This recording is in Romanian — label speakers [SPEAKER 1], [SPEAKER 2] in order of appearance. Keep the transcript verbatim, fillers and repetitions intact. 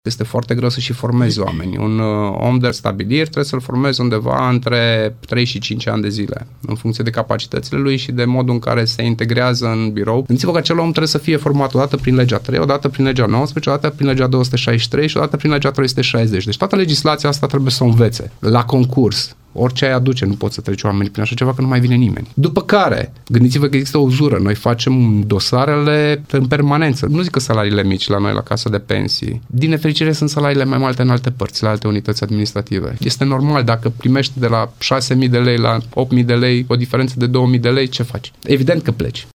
[SPEAKER 1] Este foarte greu să și formezi oameni. Un uh, om de stabilire trebuie să-l formezi undeva între trei și cinci ani de zile, în funcție de capacitățile lui și de modul în care se integrează în birou. Gândiți-vă că acel om trebuie să fie format odată prin legea trei, odată prin legea nouăsprezece, odată prin legea două sute șaizeci și trei și odată prin legea trei sute șaizeci. Deci toată legislația asta trebuie să o învețe. La concurs, orice ai aduce, nu poți să treci oamenii prin așa ceva că nu mai vine nimeni. După care, gândiți-vă că există o uzură. Noi facem dosarele în permanență. Nu zic că salariile mici la noi la Casa de Pensii. Din nefericire sunt salariile mai multe în alte părți, la alte unități administrative. Este normal, dacă primești de la șase mii de lei la opt mii de lei, o diferență de două mii de lei, ce faci? Evident că pleci.